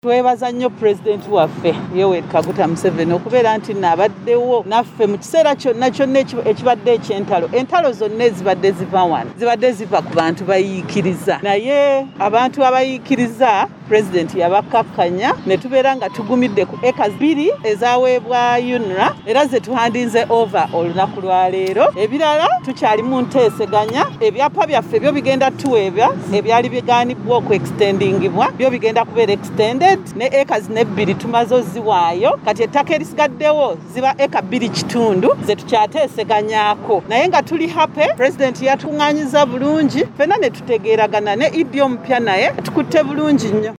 Twebaza nnyo President waffe Yoweri Kaguta Museveni okubeera nti nabaddewo naffe mu kiseera kyonna ekibadde eky'entalo. Entalo zonna ezibadde ziva wano zibadde ziva ku bantu bayiikiriza, naye abantu abayiikiriza President yabakkakkanya ne tubeera nga tugumidde ku acres 2 ezaweebwa UNRA era ze tuhandinze over olunaku lwa leero. Ebirala tukyali mu nteeseganya, ebyapa byaffe byo bigenda tuweebwa, ebyali bigaanibwa okwextendingibwa byo bigenda kubeera extended ne acres ne 2 tumaze oziwaayo. Kati ettaka erisigaddewo ziba acre 2.5 ze tukyateeseganyaako, naye nga tuli happy. President yatuŋŋaanyiza bulungi, ffenna ne tutegeeragana ne Idi omupya naye tukutte bulungi nnyo.